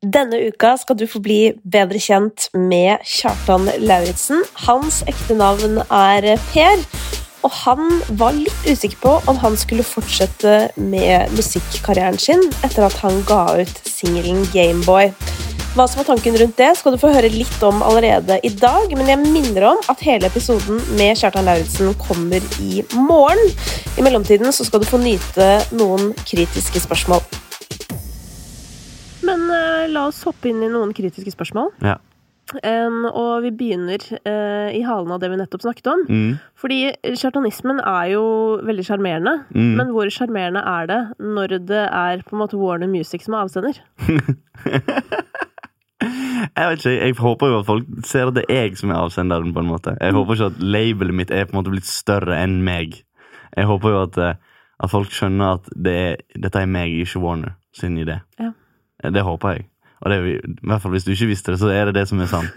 Denne uka skal du få bli bedre kjent med Kjartan Lauritzen. Hans ekte navn Per, og han var litt usikker på om han skulle fortsette med musikkarrieren sin etter at han ga ut singelen Gameboy. Hva som var tanken rundt det skal du få høre litt om allerede i dag, men jeg minner om at hele episoden med Kjartan Lauritzen kommer i morgen. I mellomtiden så skal du få nyte noen kritiske spørsmål. Men la oss hoppe inn i noen kritiske spørsmål. Ja. Og vi begynner i halen av det vi nettopp snakket om. Fordi kjartanismen jo veldig charmerende, men hvor charmerende det når det på en måte Warner Music som avsender? Jeg vet ikke, jeg håper jo at folk ser at det jeg som avsenderen på en måte. Jeg håper ikke at labelet mitt på en måte blitt større enn meg. Jeg håper jo at folk skjønner at dette meg, ikke Warner sin idé. Ja. Det håper jeg. Og det I hvert fall hvis du ikke visste det, så det som sant.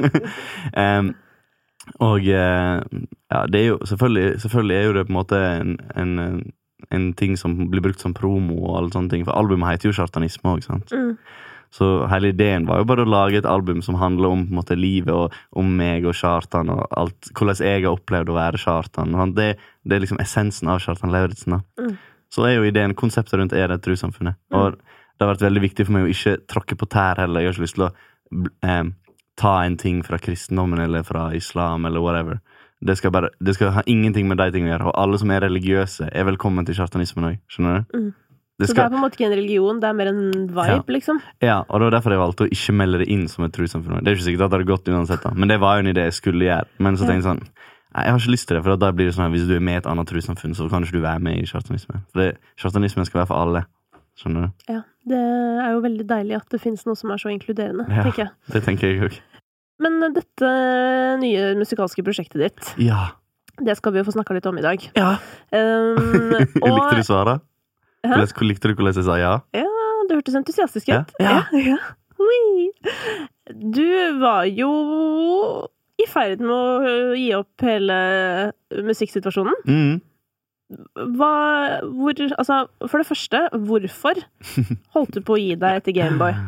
Ja, det jo selvfølgelig jo det på en måte en ting som blir brukt som promo og alle sånne ting, for albumet heter jo Kjartanisme også, sant? Så hele ideen var jo bare å lage et album som handler om på en måte livet og om meg og Kjartan og alt, hvordan jeg har opplevd å være Kjartan. Det liksom essensen av Kjartan Lauritzen da. Så jo ideen, konseptet rundt det trossamfunnet. Og det har vært veldig viktig for meg å ikke tråkke på tær heller. Jeg har ikke lyst til å ta en ting fra kristendommen eller fra islam eller whatever. Det skal ha ingenting med de tingene å gjøre. Og alle som religiøse velkommen til kjartanismen også. Skjønner du? Så det på en måte ikke en religion, det mer en vibe, liksom? Ja, og det var derfor jeg valgte å ikke melde det inn som et trossamfunn. Det jo ikke sikkert at det hadde gått uansett da. Men det var jo en idé jeg skulle gjøre. Men så tenkte jeg sånn, jeg har ikke lyst til det, for da blir det sånn at hvis du med i et annet trossamfunn, så kan ikke du være med i kjartanismen. For kjartanismen skal være for alle. Skjønner du? Ja, det jo veldig deilig at det finnes noe som så inkluderende, tenker jeg. Det tenker jeg også. Men dette nye musikalske prosjektet ditt, det skal vi jo få snakket litt om i dag. Ja. Likte du svaret? Likte du hvordan jeg sa ja? Ja, du hørtes entusiastisk ut. Ja. Du var jo i ferd med å gi opp hele musikksituasjonen. For det første, hvorfor holdt du på å gi deg etter Gameboy?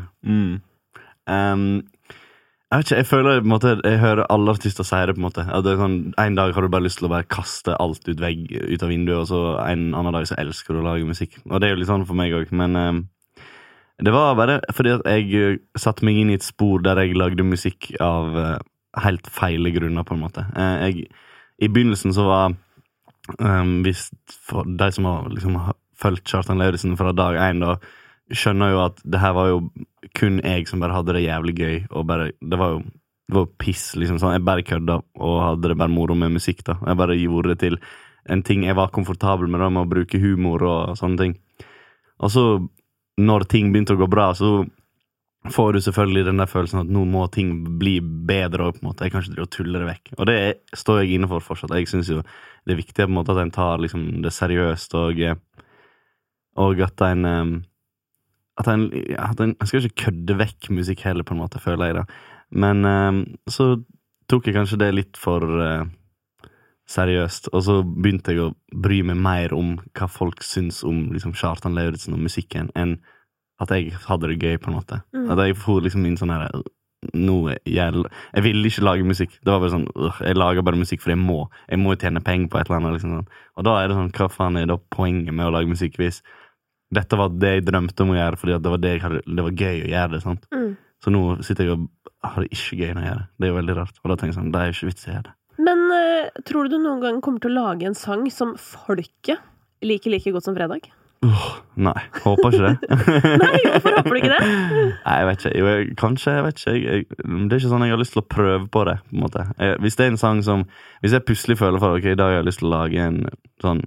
Jeg vet ikke, jeg føler på en måte, jeg hører alle artister si det på en måte, at det sånn, en dag har du bare lyst til å bare kaste alt ut av vinduet, og så en annen dag så elsker du å lage musikk, og det jo litt sånn for meg også, men det var bare fordi at jeg satte meg inn i et spor der jeg lagde musikk av helt feile grunner på en måte. I begynnelsen så var hvis for de som har liksom følt Kjartan Lauritzen fra dag 1 da, skjønner jo at det her var jo kun jeg som bare hadde det jævlig gøy, og bare, det var jo piss, liksom sånn, jeg bare kødda og hadde det bare moro med musikk da, jeg bare gjorde det til en ting jeg var komfortabel med da, med å bruke humor og sånne ting. Og så, når ting begynte å gå bra, så får du selvfølgelig den der følelsen at nå må ting bli bedre, og på en måte, jeg kan ikke drive og tulle det vekk, og det står jeg inne for fortsatt. Jeg synes jo det viktig på en måte at en tar liksom, det seriøst, og at en skal ikke kødde vekk musikk heller på en måte, føler jeg da. Men så tok jeg kanskje det litt for seriøst, og så begynte jeg å bry meg mer om hva folk syns om liksom, Kjartan Lauritzen og musikken, enn at jeg hadde det gøy på en måte. At jeg får liksom inn sånn her, jeg ville ikke lage musikk. Det var bare sånn, jeg lager bare musikk for jeg må jo tjene penger på et eller annet liksom sånn. Og da det sånn, hva faen da poenget med å lage musikk hvis dette var det jeg drømte om å gjøre, fordi at det var gøy å gjøre det, sant? Så nå sitter jeg og har det ikke gøy når jeg gjør det. Det jo veldig rart. Og da tenker jeg sånn, det jo ikke vits å gjøre det. Men tror du noen gang kommer til å lage en sang som folket liker like godt som Fredag? Nei, håper ikke det. Nei, hvorfor håper du ikke det? Nei, jeg vet ikke. Jo, kanskje, jeg vet ikke. Det ikke sånn jeg har lyst til å prøve på det, på en måte. Hvis det en sang som, hvis jeg plutselig føler for, ok, da har jeg lyst til å lage en sånn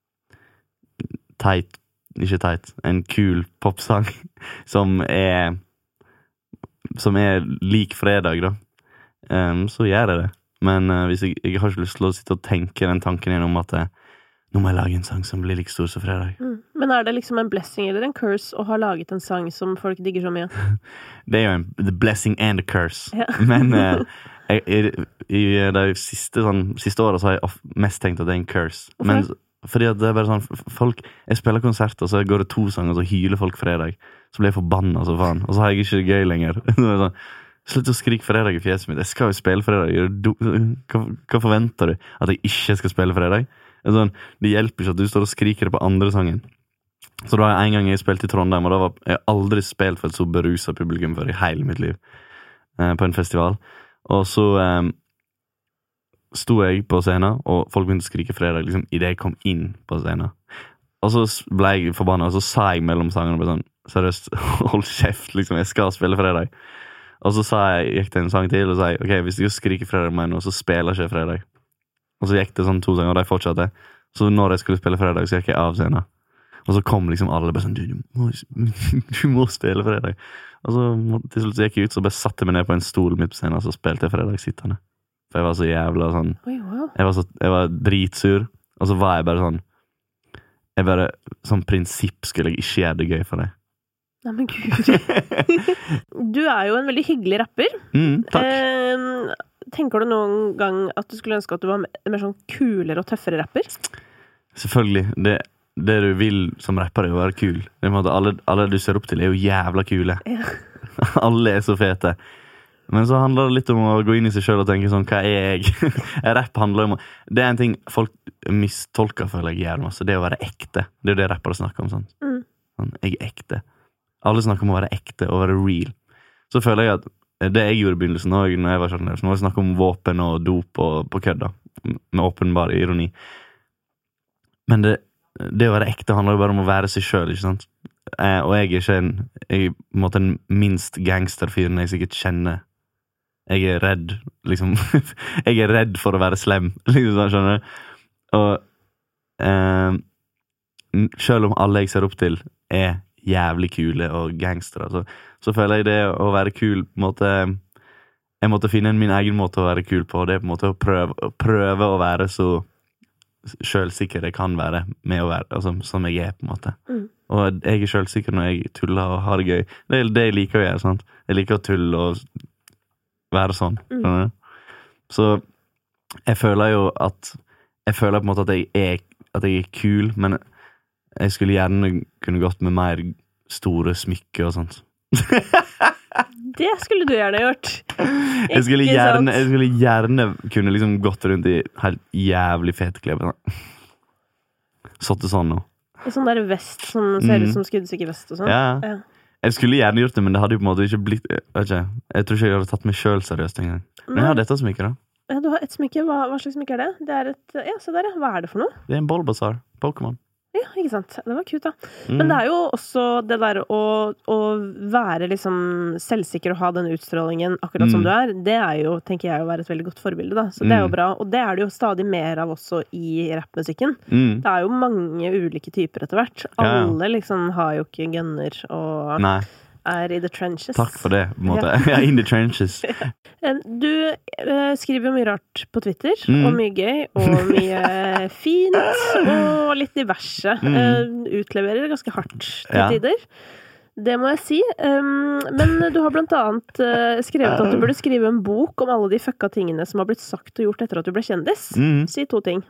en kul popsang som lik Fredag da, så gjør jeg det. Men hvis jeg har ikke lyst til å sitte og tenke den tanken igjen om at nå må jeg lage en sang som blir like stor som Fredag. Men det liksom en blessing eller en curse å ha laget en sang som folk digger så mye? Det jo the blessing and the curse. Ja. Men i de siste årene så har jeg mest tenkt at det en curse. Hvorfor? Fordi at det bare sånn, folk, jeg spiller konserter, så går det 2 sanger, så hyler folk fredag. Så blir jeg forbannet så faen. Og så har jeg ikke det gøy lenger. Sånn, slutt å skrike fredag i fjeset mitt. Jeg skal jo spille fredag. Hva forventer du? At jeg ikke skal spille fredag? Sånn, det hjelper ikke at du står og skriker det på andre sangen. Så da har jeg en gang jeg spilt i Trondheim, og da var jeg aldri spilt for et så beruset publikum før i hele mitt liv. På en festival. Og så sto jeg på scenen, og folk begynte å skrike fredag liksom, i det jeg kom inn på scenen. Og så ble jeg forbannet, og så sa jeg mellom sangene bare sånn, seriøst, hold kjeft, liksom, jeg skal spille fredag. Og så gikk det en sang til, og sa jeg, ok, hvis jeg skriker fredag med meg nå, så spiller ikke jeg fredag. Og så gikk det sånn 2 sanger, og de fortsatte. Så når jeg skulle spille fredag, så gikk jeg av scenen. Og så kom liksom alle bare sånn, du må spille fredag. Og så til slutt så gikk jeg ut, så bare satte jeg meg ned på en stol midt på scenen, og så spilte jeg fredag sittende. For jeg var så jævla sånn, jeg var dritsur, og så var jeg bare sånn, sånn prinsipp skulle jeg ikke gjøre det gøy for deg. Nei, men Gud. Du jo en veldig hyggelig rapper. Takk. Tenker du noen gang at du skulle ønske at du var mer sånn kulere og tøffere rapper? Selvfølgelig, det du vil som rapper å være kul. Alle du ser opp til jo jævla kule. Ja. Alle så fete. Men så handler det litt om å gå inn i seg selv og tenke sånn, hva jeg? Rapp handler om, det en ting folk mistolker, føler jeg gjør masse, det å være ekte. Det det rappere snakker om, sånn. Sånn, jeg ekte. Alle snakker om å være ekte og være real. Så føler jeg at det jeg gjorde i begynnelsen, når jeg var sånn, så må jeg snakke om våpen og dop og på kødda, med åpenbar ironi. Men det å være ekte handler jo bare om å være seg selv, ikke sant? Og jeg ikke jeg på en måte den minst gangsterfyren jeg sikkert kjenner. Jeg redd, liksom. Jeg redd for å være slem, liksom sånn, skjønner du? Og selv om alle jeg ser opp til jævlig kule og gangster, så føler jeg det å være kul på en måte, jeg måtte finne min egen måte å være kul på, og det på en måte å prøve å være så selvsikker jeg kan være med å være, altså, som jeg på en måte. Og jeg selvsikker når jeg tuller og har det gøy. Det det jeg liker å gjøre, sant? Jeg liker å tulle og være sånn. Så jeg føler jo på en måte at jeg kul, men jeg skulle gjerne kunne gått med mer store smykker og sånt. Det skulle du gjerne gjort. Jeg skulle gjerne kunne liksom gått rundt i helt jævlig fete klær. Sånn sånn nå. I sånn der vest som ser ut som skuddsikker vest og sånn. Ja. Jeg skulle gjerne gjort det, men det hadde jo på en måte ikke blitt, jeg tror ikke jeg hadde tatt meg selv seriøst en gang. Men jeg har dette smykker da. Ja, du har et smykke. Hva slags smykke det? Det et, ja, se der, ja. Hva det for noe? Det en Bulbasaur, Pokémon. Ja, ikke sant. Det var kult da. Men det jo også det der å være liksom selvsikker og ha den utstrålingen akkurat som du det jo, tenker jeg, å være et veldig godt forbilde da. Så det jo bra, og det det jo stadig mer av også i rappmusikken. Det jo mange ulike typer etter hvert. Alle liksom har jo ikke gunner og i the trenches. Takk for det, på en måte. Ja, in the trenches. Du skriver jo mye rart på Twitter, og mye gøy, og mye fint, og litt diverse. Utleverer ganske hardt til tider. Det må jeg si. Men du har blant annet skrevet at du burde skrive en bok om alle de fucka tingene som har blitt sagt og gjort etter at du ble kjendis. Si 2 ting.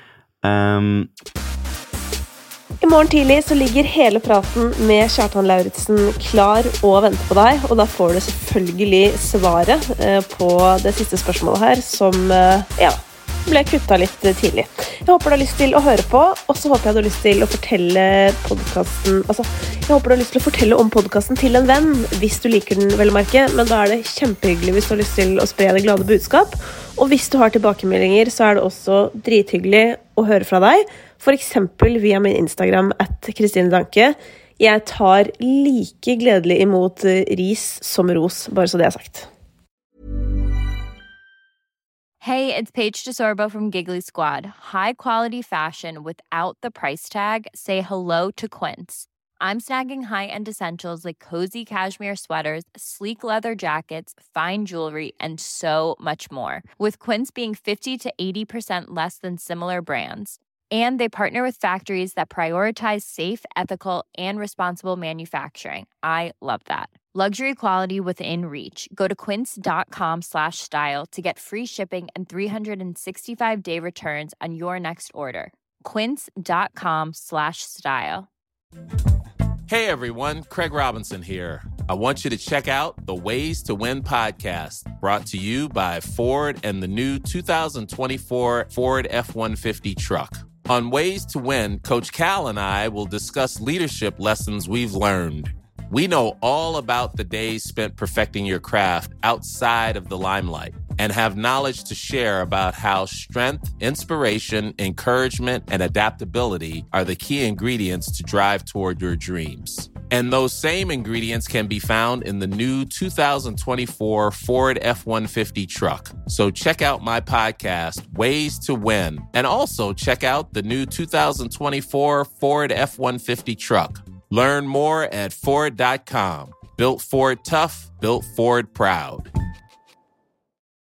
I morgen tidlig så ligger hele praten med Kjartan Lauritzen klar og venter på deg, og da får du selvfølgelig svaret på det siste spørsmålet her, som ble kuttet litt tidlig. Jeg håper du har lyst til å høre på, og så håper jeg du har lyst til å fortelle podcasten, jeg håper du har lyst til å fortelle om podcasten til en venn, hvis du liker den, vel å merke, men da det kjempehyggelig hvis du har lyst til å spre det glade budskap, og hvis du har tilbakemeldinger, så det også drithyggelig å høre fra deg, for eksempel via min Instagram @Kristine Danke. Jeg tar like gledelig imot ris som ros, bare så det sagt. Hey, it's Paige DeSorbo from Giggly Squad. High quality fashion without the price tag. Say hello to Quince. I'm snagging high-end essentials like cozy cashmere sweaters, sleek leather jackets, fine jewelry, and so much more. With Quince being 50 to 80% less than similar brands. And they partner with factories that prioritize safe, ethical, and responsible manufacturing. I love that. Luxury quality within reach. Go to quince.com/style to get free shipping and 365-day returns on your next order. quince.com/style. Hey everyone, Craig Robinson here. I want you to check out the Ways to Win podcast, brought to you by Ford and the new 2024 Ford F-150 truck. On Ways to Win, Coach Cal and I will discuss leadership lessons we've learned. We know all about the days spent perfecting your craft outside of the limelight and have knowledge to share about how strength, inspiration, encouragement, and adaptability are the key ingredients to drive toward your dreams. And those same ingredients can be found in the new 2024 Ford F-150 truck. So check out my podcast, Ways to Win, and also check out the new 2024 Ford F-150 truck. Learn more at Ford.com. Built Ford tough, built Ford proud.